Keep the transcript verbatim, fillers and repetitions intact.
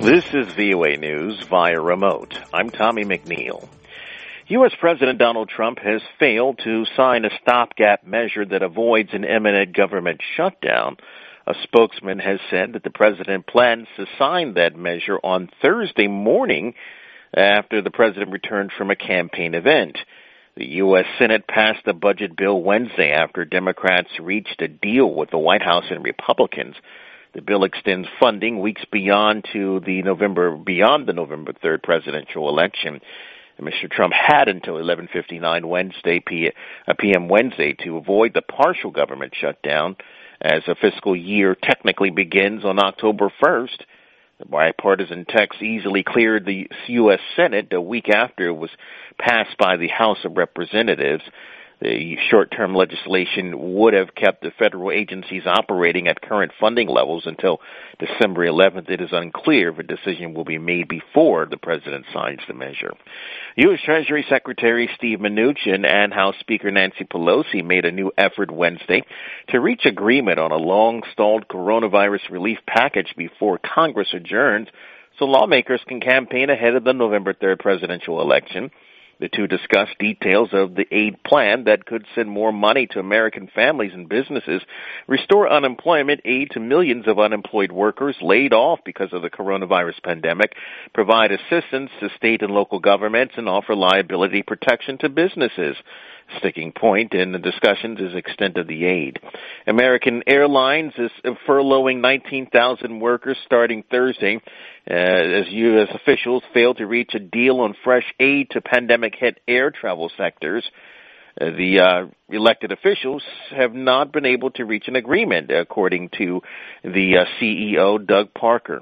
This is V O A News via remote. I'm Tommy McNeil. U S. President Donald Trump has failed to sign a stopgap measure that avoids an imminent government shutdown. A spokesman has said that the president plans to sign that measure on Thursday morning after the president returned from a campaign event. The U S. Senate passed the budget bill Wednesday after Democrats reached a deal with the White House and Republicans. The bill extends funding weeks beyond to the November beyond the November third presidential election. And Mister Trump had until eleven fifty-nine Wednesday p m Wednesday to avoid the partial government shutdown, as a fiscal year technically begins on October first. The bipartisan text easily cleared the U S. Senate a week after it was passed by the House of Representatives. The short-term legislation would have kept the federal agencies operating at current funding levels until December eleventh. It is unclear if a decision will be made before the president signs the measure. U S. Treasury Secretary Steve Mnuchin and House Speaker Nancy Pelosi made a new effort Wednesday to reach agreement on a long-stalled coronavirus relief package before Congress adjourns so lawmakers can campaign ahead of the November third presidential election. The two discussed details of the aid plan that could send more money to American families and businesses, restore unemployment aid to millions of unemployed workers laid off because of the coronavirus pandemic, provide assistance to state and local governments, and offer liability protection to businesses. Sticking point in the discussions is extent of the aid. American Airlines is furloughing nineteen thousand workers starting Thursday uh, as U S officials failed to reach a deal on fresh aid to pandemic-hit air travel sectors. Uh, the uh, elected officials have not been able to reach an agreement, according to the uh, C E O, Doug Parker.